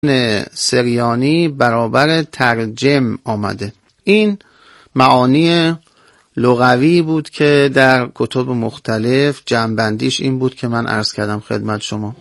سریانی برابر ترجم آمده. این معانی لغوی بود که در کتب مختلف جمع‌بندیش این بود که من عرض کردم خدمت شما.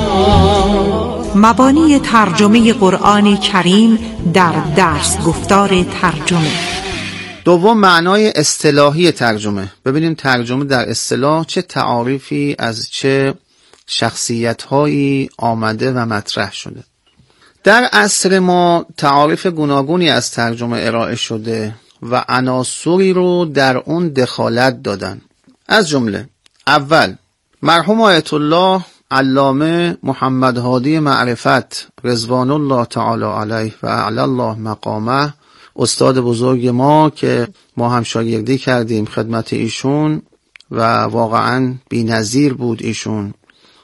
مبانی ترجمه قرآن کریم در درس گفتار ترجمه. دوم، معنای اصطلاحی ترجمه. ببینیم ترجمه در اصطلاح چه تعاریفی از چه شخصیت‌هایی آمده و مطرح شده. در عصر ما تعاریف گوناگونی از ترجمه ارائه شده و عناصری رو در اون دخالت دادن. از جمله اول، مرحوم آیت الله علامه محمد هادی معرفت رضوان الله تعالی علیه و اعلی الله مقامه، استاد بزرگ ما که ما هم شاگردی کردیم خدمت ایشون و واقعا بی‌نظیر بود ایشون،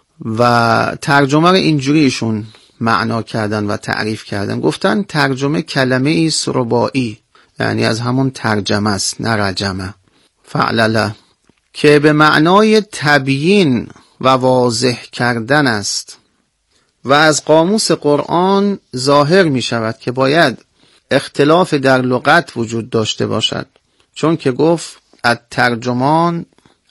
و ترجمه رو اینجوری ایشون معنا کردن و تعریف کردن. گفتن ترجمه کلمه ایست رباعی، یعنی از همون ترجمه است، نه رجمه، فعلله، که به معنای تبیین و واضح کردن است و از قاموس قرآن ظاهر می شود که باید اختلاف در لغت وجود داشته باشد، چون که گفت الترجمان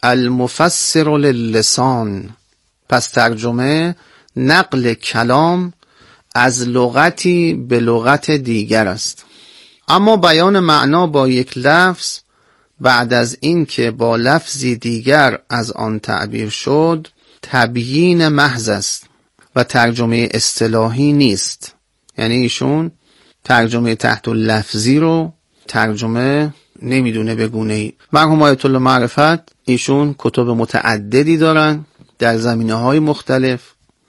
المفسر للسان. پس ترجمه نقل کلام از لغتی به لغت دیگر است. اما بیان معنا با یک لفظ بعد از این که با لفظی دیگر از آن تعبیر شد تبیین محض است و ترجمه اصطلاحی نیست. یعنی ایشون ترجمه تحت لفظی رو ترجمه نمیدونه به گونه‌ای. مرحوم آیت الله معرفت ایشون کتب متعددی دارن در زمینه‌های مختلف،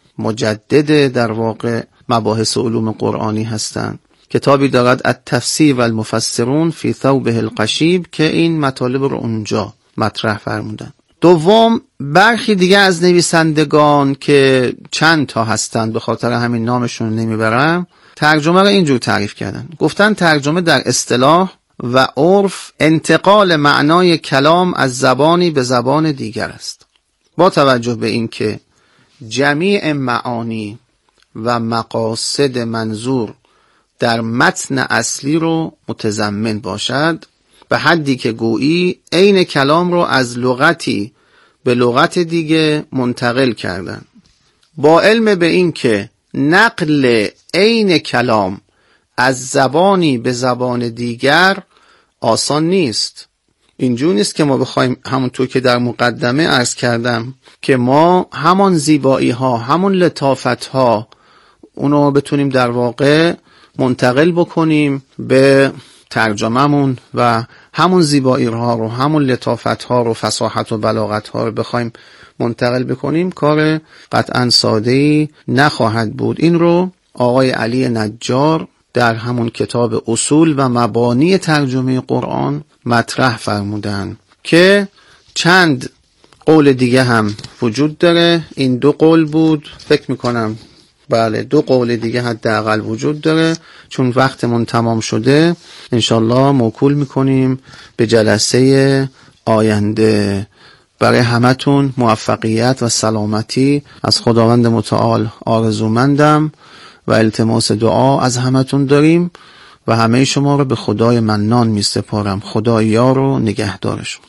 مجدد در واقع مباحث علوم قرآنی هستند. کتابی دارد التفسیر و المفسرون فی ثوبه القشیب که این مطالب رو اونجا مطرح فرمودن. دوم، برخی دیگه از نویسندگان که چند تا هستند به خاطر همین نامشون نمیبرم، ترجمه رو اینجور تعریف کردن. گفتن ترجمه در اصطلاح و عرف انتقال معنای کلام از زبانی به زبان دیگر است، با توجه به این که جمیع معانی و مقاصد منظور در متن اصلی رو متضمن باشد، به حدی که گویی عین کلام رو از لغتی به لغت دیگه منتقل کردن، با علم به این که نقل عین کلام از زبانی به زبان دیگر آسان نیست. اینجور نیست که ما بخوایم همونطور که در مقدمه عرض کردم که ما همان زیبایی ها، همون لطافت ها اونو بتونیم در واقع منتقل بکنیم به ترجمه‌مون و همون زیبایی ها رو، همون لطافت ها رو، فصاحت و بلاغت ها رو بخوایم منتقل بکنیم، کار قطعا ساده‌ای نخواهد بود. این رو آقای علی نجار در همون کتاب اصول و مبانی ترجمه قرآن مطرح فرمودن که چند قول دیگه هم وجود داره. این دو قول بود فکر میکنم، بله 2 قول دیگه حداقل وجود داره. چون وقتمون تمام شده انشالله موکول میکنیم به جلسه آینده. برای همتون موفقیت و سلامتی از خداوند متعال آرزومندم و التماس دعا از همتون داریم و همه شما رو به خدای منان می سپارم. خدای یار و نگهدارشون.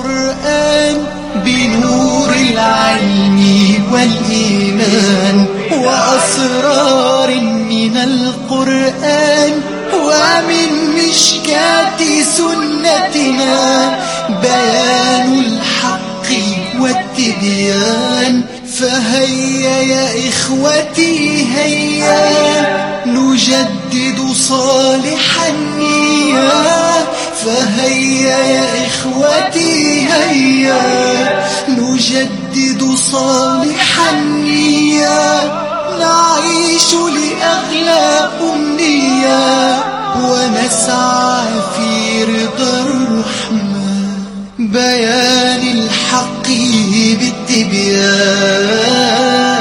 قرآن بنور العلم والإيمان وأسرار من القرآن ومن مشكاة سنتنا بيان الحق والتبيان. فهيا يا إخوتي هيا نجدد صالح النية. فهيا يا إخوتي هيا نجدد صالح النية. نعيش لأغلى أمنية ونسعى في رضا الرحمن. بيان الحق بالتبيان.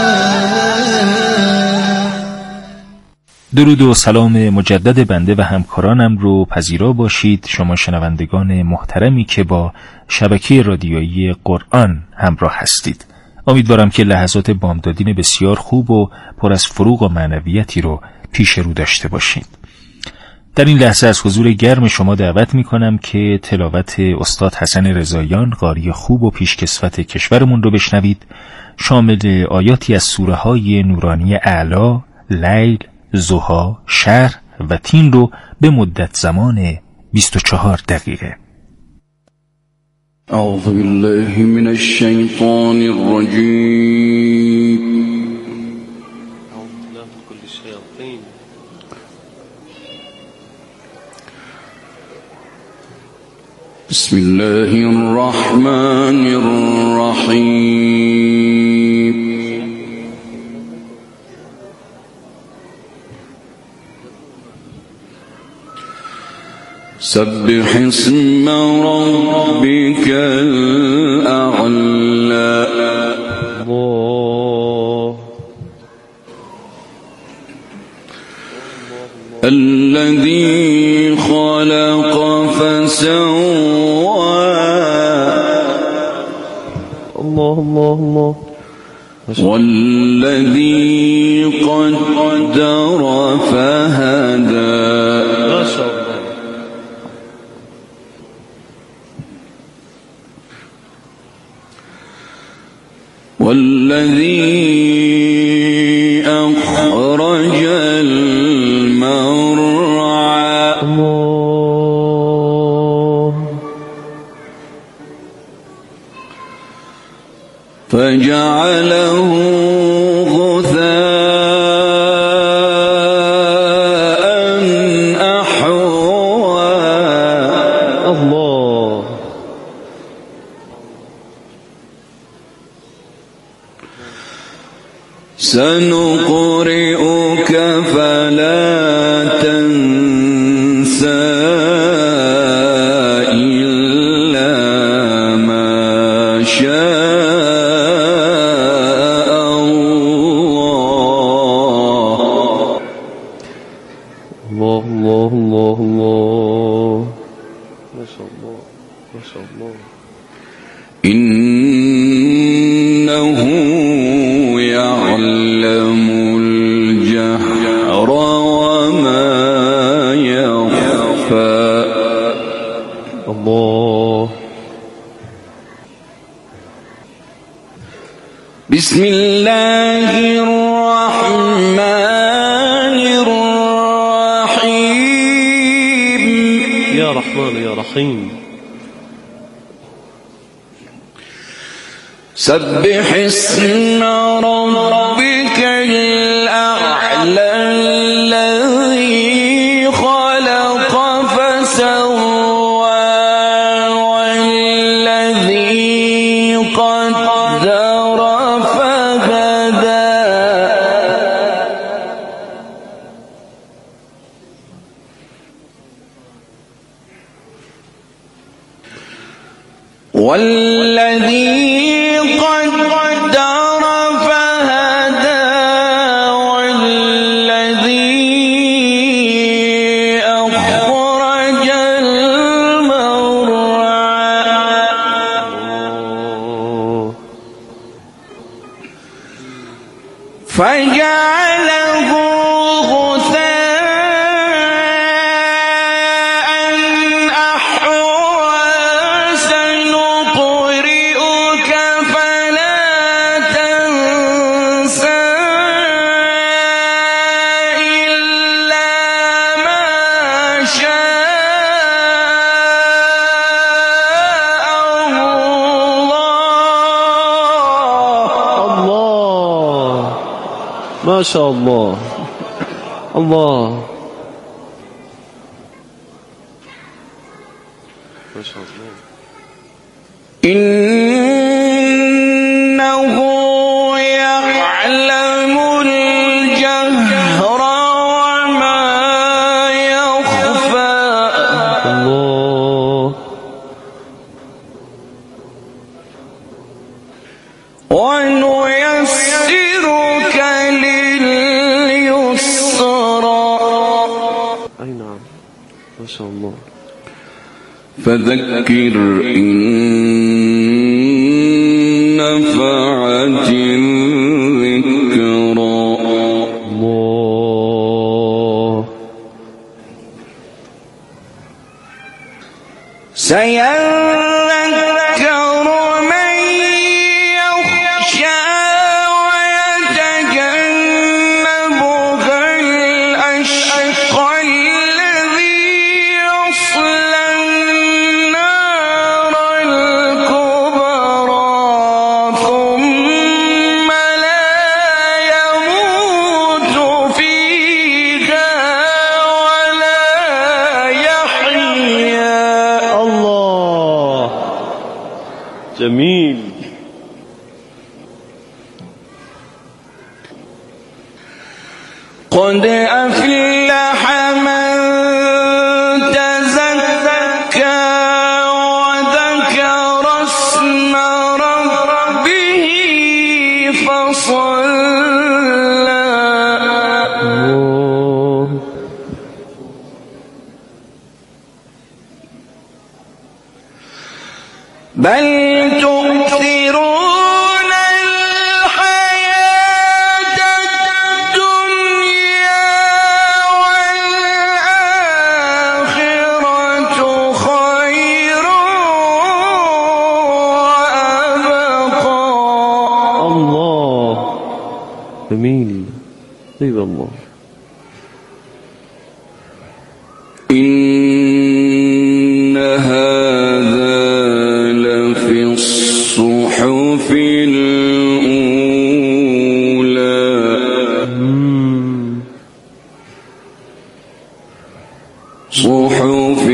درود و سلام مجدد بنده و همکارانم رو پذیرا باشید شما شنوندگان محترمی که با شبکه رادیویی قرآن همراه هستید. امیدوارم که لحظات بامدادین بسیار خوب و پر از فروغ و معنویتی رو پیش رو داشته باشیم. در این لحظه از حضور گرم شما دعوت می کنم که تلاوت استاد حسن رضاییان، قاری خوب و پیشکسوت کشورمون رو بشنوید، شامل آیاتی از سوره های نورانی اعلی، لیل، ضحی، شرح و تین رو به مدت زمان 24 دقیقه. اعوذ بالله من الشیطان الرجیم. بسم الله الرحمن الرحیم. سبح اسم ربك الأعلى. الله الذي خلق فسوى. الله الله الله. والذي قدر فهدى. ما شاء الله. والذي أخرج المرعى. الله. فجعله غثاء أحوى. الله. سنقرئك فلا تنسى إلا ما شاء الله. الله الله الله الله. ما شاء الله ما شاء الله. إنه يعلم الجهر وما يخفى. الله. بسم الله الرحمن الرحيم. يا رحمن يا رحيم. سبح اسم ربك الأعلى الذي خلق فسوى والذي قدر فهدى. والذي قدر فهدى والذي أخرج المرعى. فجعله غثاء أحوى. سنقرئك فلا تنسى إلا ما شاء الله. الله ما شاء الله. الله ما شاء الله. إنه يعلم الجهر وما يخفى. الله. ونيسرك لليسرى. أي نعم ما شاء الله. فذكر إن نفعت الذكرى. الله. سيذكر من يخشى ويتجنبها الأشقى الذي يصلى النار الكبرى ثم لا يموت فيها ولا يحيا. الله جميل. قد أفلح من تزكى وذكر اسم ربه فصلى. بل تؤثرون الحياة الدنيا والآخرة خير وأبقى. الله جميل. طيب الله. إن هذا لفي الصحف الأولى. صحف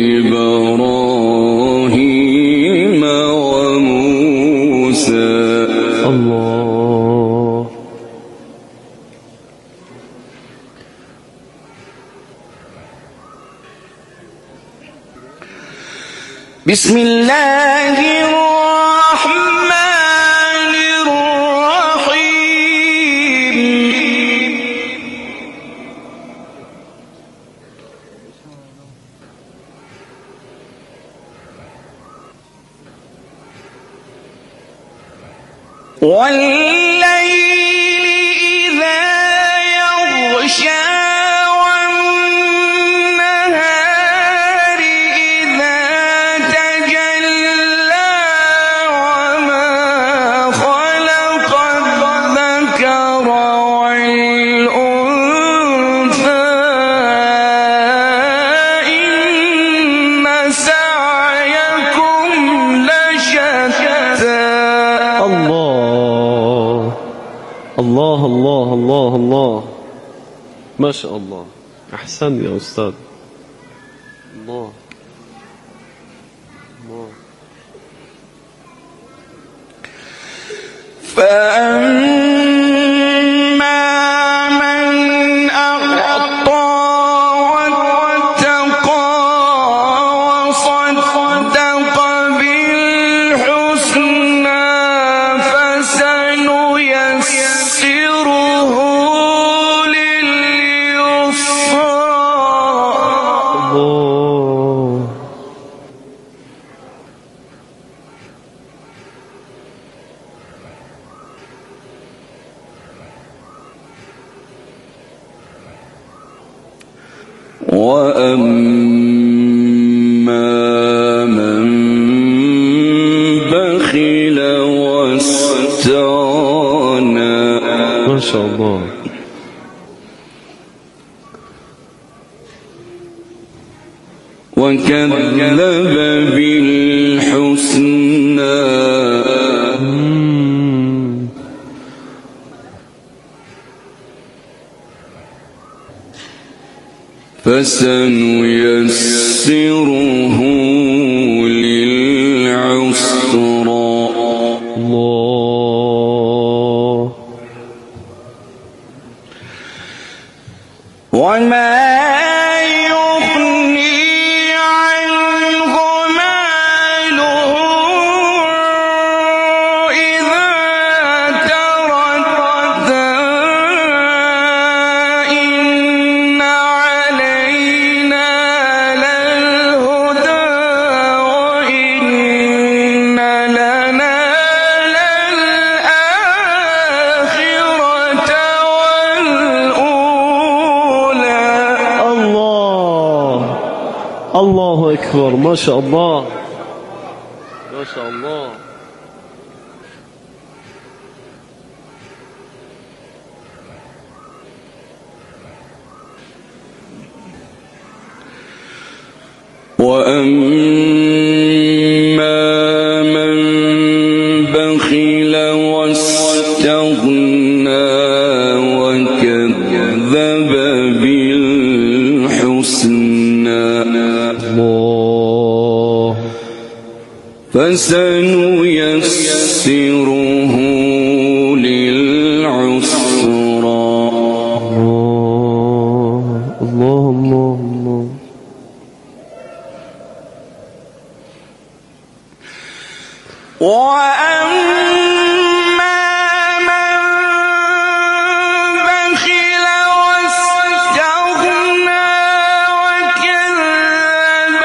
إبراهيم وموسى. الله. بسم الله الرحمن الرحيم. والليل إذا يغشى والنهار إذا تجلى وما خلق الذكر والأنثى إن سعيكم لشتى. الله الله الله الله الله. ما شاء الله. أحسن يا أستاذ. الله الله. فأما من أعطى واتقى وصدق بالحسنى فسنيسره لليسرى. الله. وأما من بخل واستغنى. ما شاء الله. وكذب بالحسنى فسنيسره للعسرى. الله. وما يغني عنه ماله إذا تردى. إن علينا للهدى وإن لنا للآخرة والأولى. الله الله أكبر، ما شاء الله ما شاء الله. وأما من بخل واستغنى وكذب بالحسنى فسنيسره للعسرى. الله الله الله. وأما من بخل واستغنى وكذب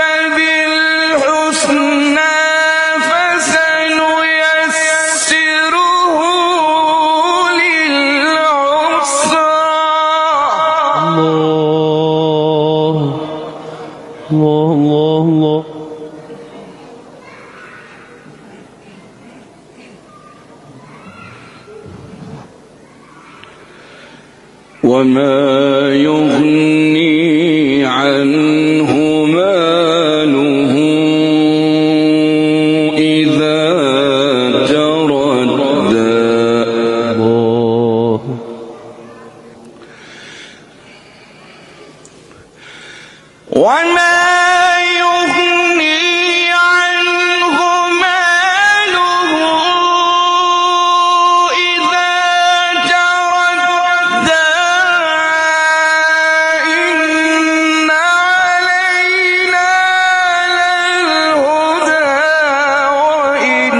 بالحسنى فسنيسره للعسرى. الله الله الله الله. وما يغني عنه ماله إذا تردى. وما يغني عنه ماله إذا تردى. إن علينا للهدى وإن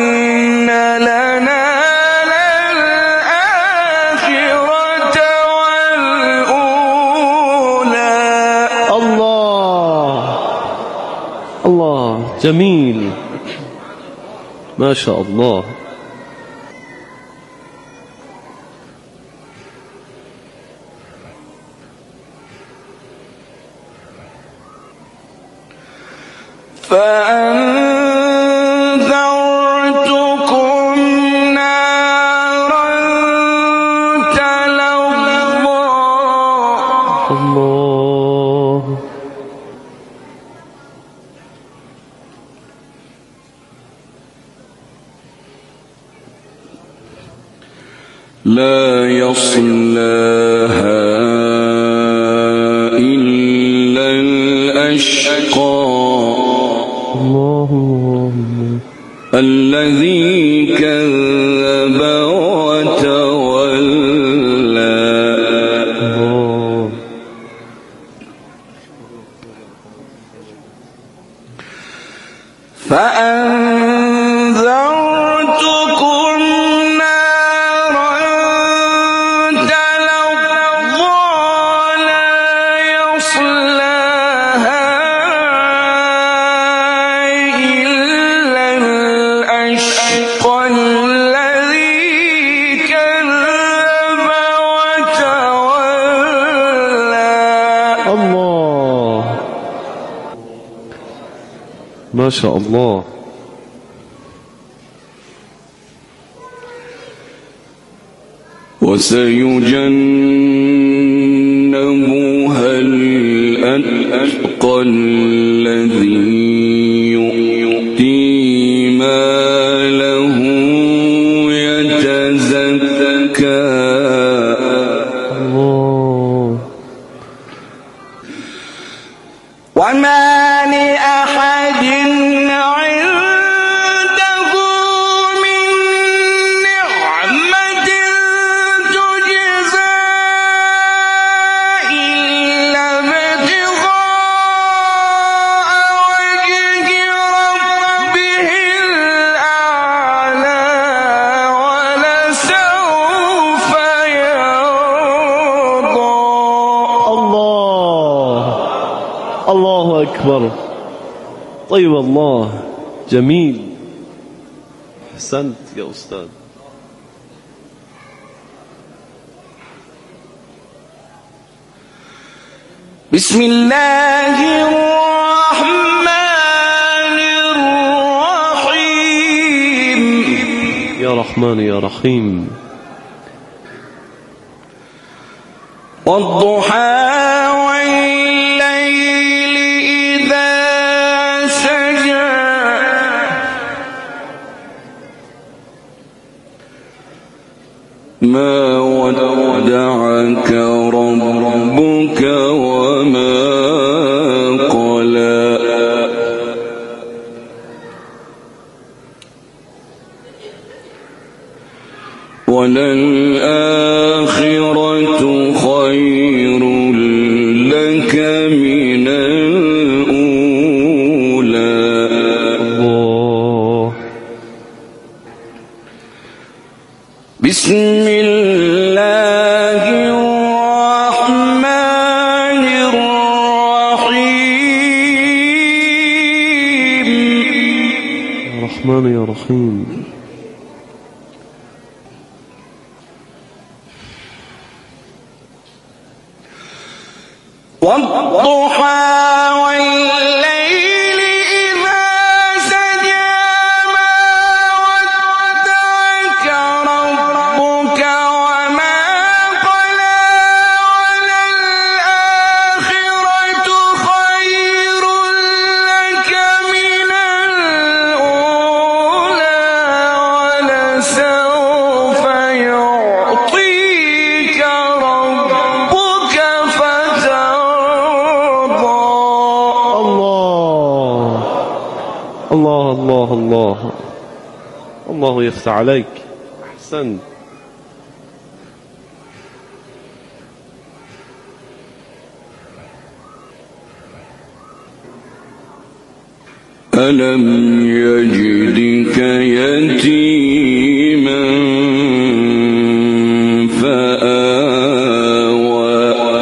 لنا للآخرة والأولى. الله الله، جميل ما شاء الله. فأنذرتكم نارا تلظى. الله لا يصلاها إلا الأشقى الله الذي كذب وتولى. الله. فأنذرتكم نارا تلظى لا يصلاها إلا الأشقى الذي كذب وتولى. الله ما شاء الله. وسيجنبها الأتقى الذي يؤتي ماله يتزكى. الله وما لأحد عنده من نعمة تجزى إلا ابتغاء وجه ربه الأعلى ولسوف يرضى. الله الله أكبر. طيب الله، جميل، أحسنت يا أستاذ. بسم الله الرحمن رحمن يا رحيم. والضحى والليل إذا سجى ما ودعك ربك وما قلى وللآخرة خير لك من الأولى. الله. بسم الله الرحمن الرحيم. رحمن يا رحيم. والضحى والليل إذا سجى ما ودعك ربك وما قلى وللآخرة خير لك من الأولى ولسوف يعطيك ربك الله الله الله يفتح عليك. أحسن. ألم يجدك يتيما فآوى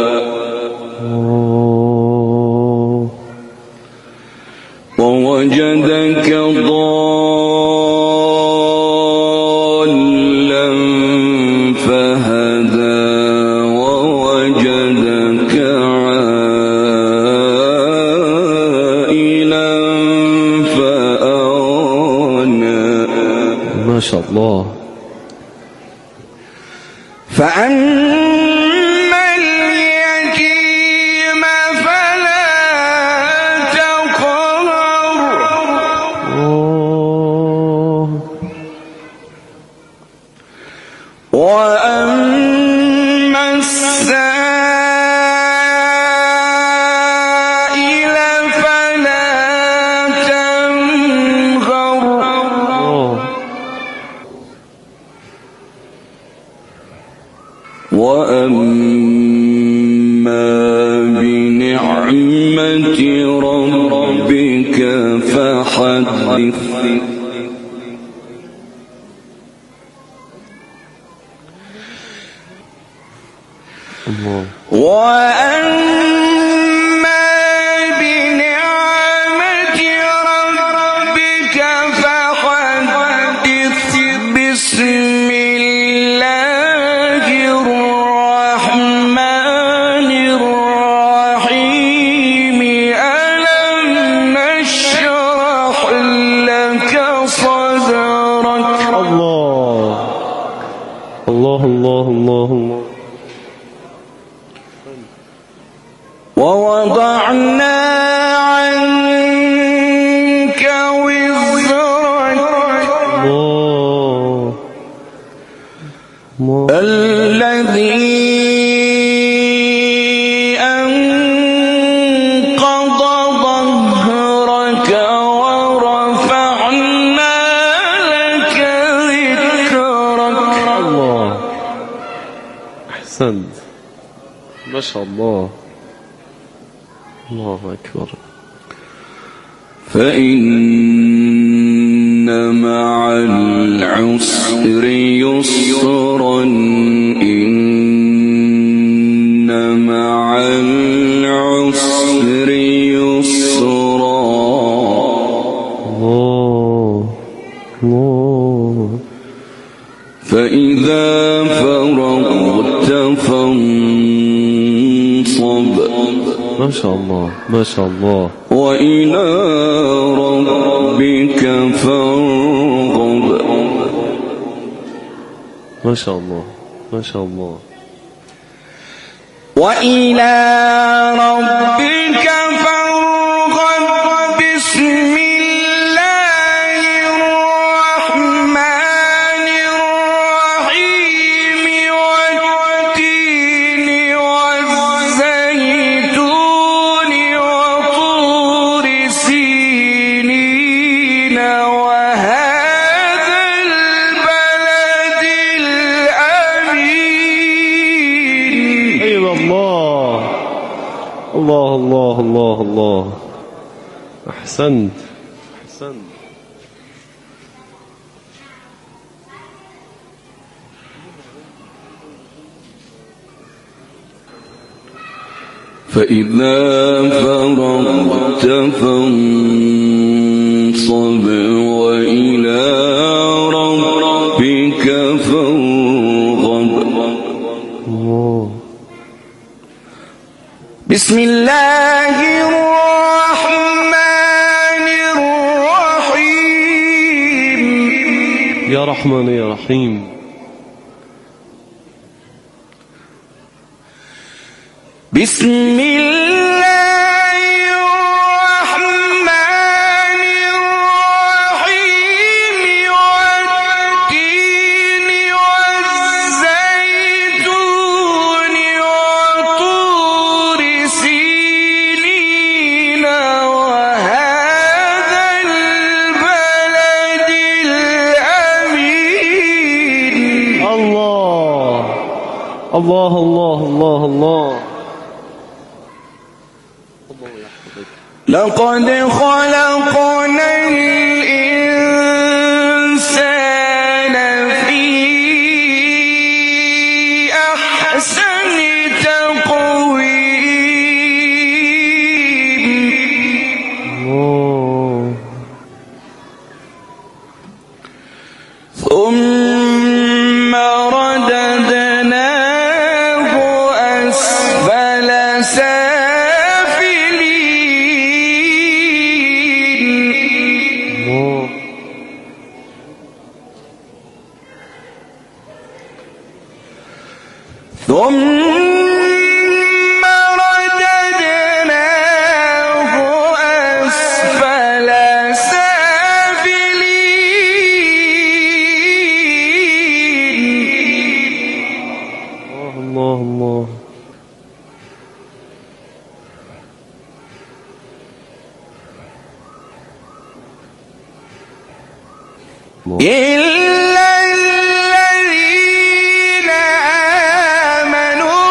ووجدك ضالا فهدى ووجدك عائلا فأغنى. ما شاء الله. فأما اليتيم فلا تقهر وأما السائل فلا تنهر وأما بنعمة ربك فحدث. وأما بنعمة ربك فحدث. بسم الله الرحمن الرحيم. ألم نشرح لك صدرك. الله الله الله الله الله. ووضعنا عنك وزرك الذي أنقض ظهرك ورفعنا لك ذكرك. الله. أحسنت. ما شاء الله. الله أكبر. فإن مع العسر يسرا إن مع العسر يسرا. الله الله. فإذا فرغت فانصب. ما شاء الله ما شاء الله. وإلى ربك فارغب. ما شاء الله ما شاء الله. وإلى ربك فارغب بسم الله الرحمن الرحيم والتين والزيتون وطور سينين وهذا البلد الأمين. أيوة الله الله الله الله الله. أحسنت أحسنت. فإذا فرغت فانصب وإلى ربك فارغب. الله. بسم الله الرحمن الرحيم. يا رحمن يا رحيم. بسم الله الرحمن الرحيم والتين والزيتون وطور سينين وهذا البلد الأمين. الله الله الله الله الله. لقد خلقنا الإنسان في أحسن تقويم. الله. ثم رددناه أسفل ثم رددناه أسفل سافلين. الله الله. إلا الذين آمنوا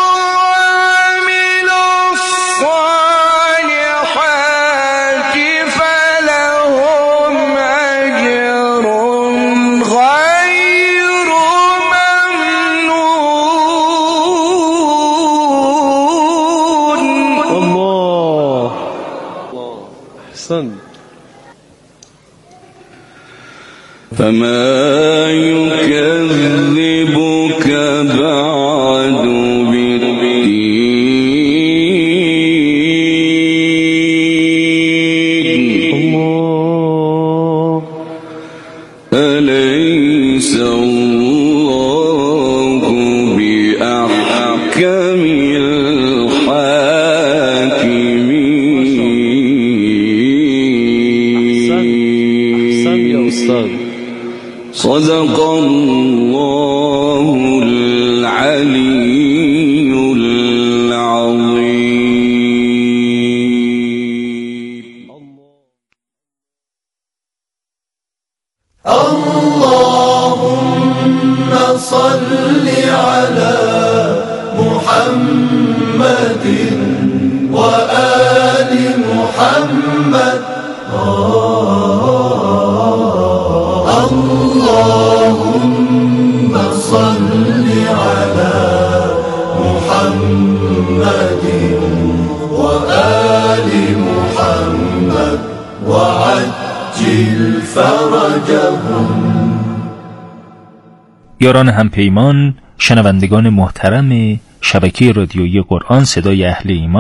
وعملوا الصالحات فلهم أجر غير ممنون. الله. أحسنت. فما يكذبك بعد بالدين. الله. أليس الله بأحكم الحاكمين. أحسن يا أستاذ. صدق الله العلي العظيم. اللهم صل على محمد وآل محمد. اللهم صل على محمد وآل محمد وعجل فرجهم. یاران همپیمان، شنوندگان محترم شبکه رادیویی قرآن صدای اهل ایمان،